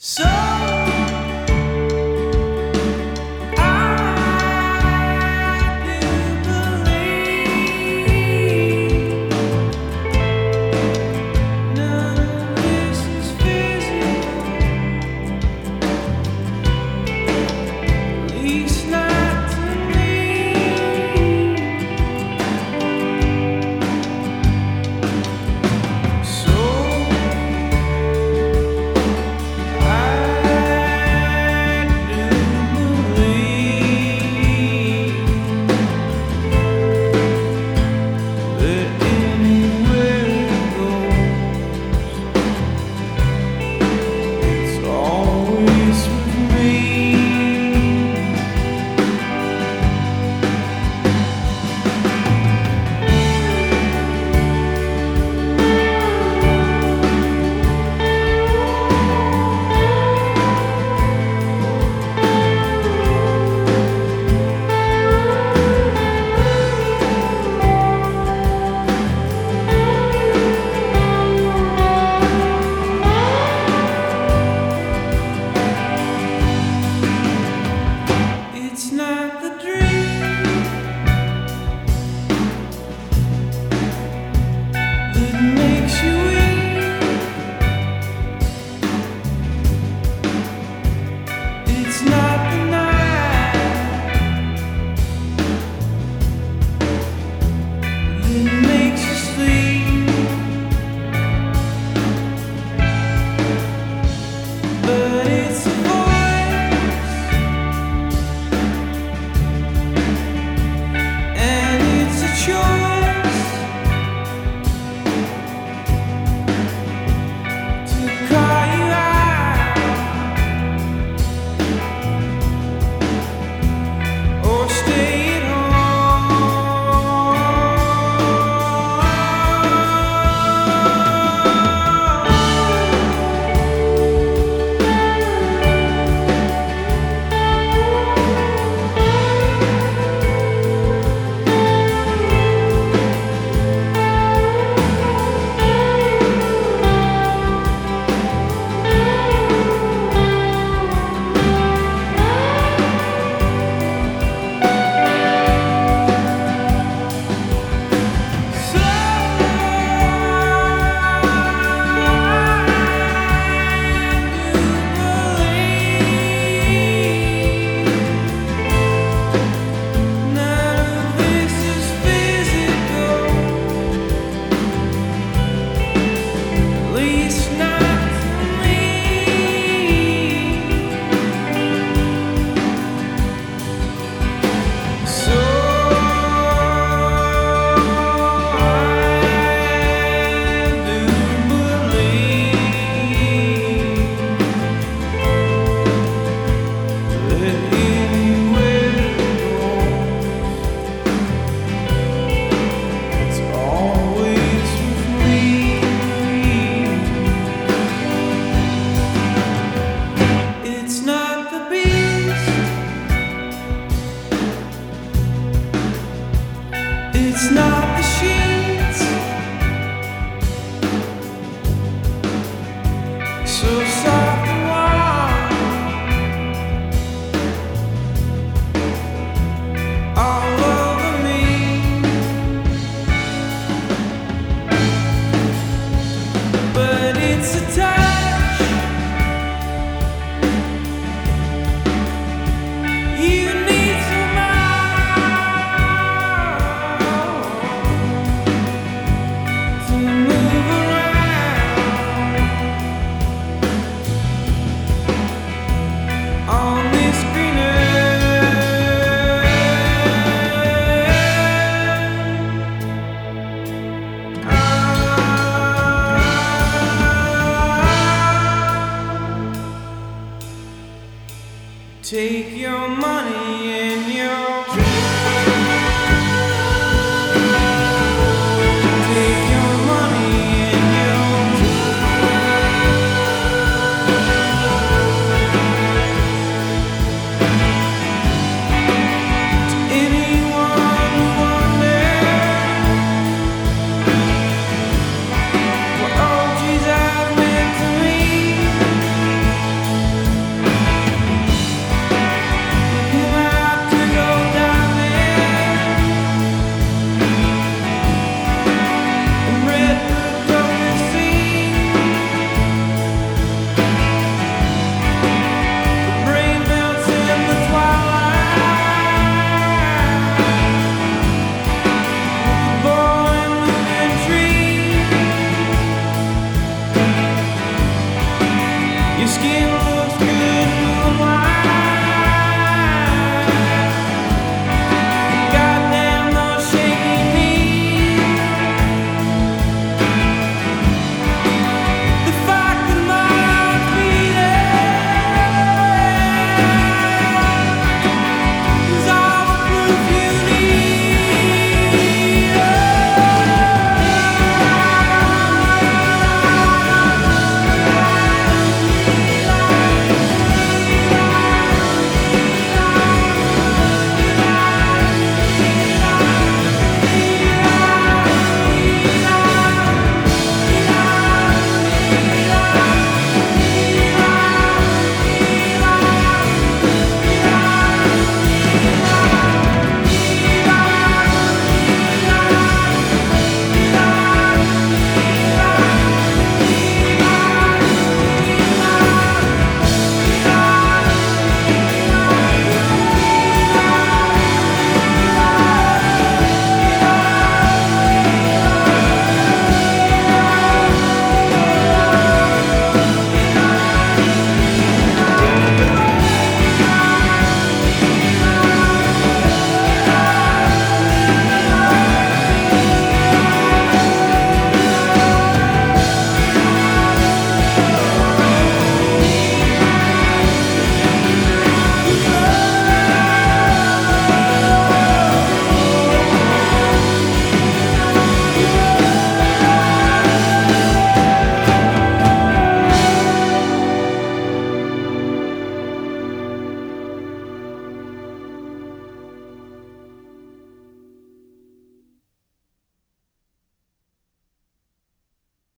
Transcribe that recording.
So I do believe none of this is physical, at least not to me. So I do believe that anywhere it goes, it's always with me. It's not the dream that makes you weak. It's not the night that makes you sleep. But it's a voice, and it's a choice to call you out or stay at It's not the beast, it's not the sheets, so soft and warm all over me. But it's a touch you need some more to move around on this green earth. Take your money and your take your money and your to anyone who wonders what OGs have meant to me. Your skin looks good.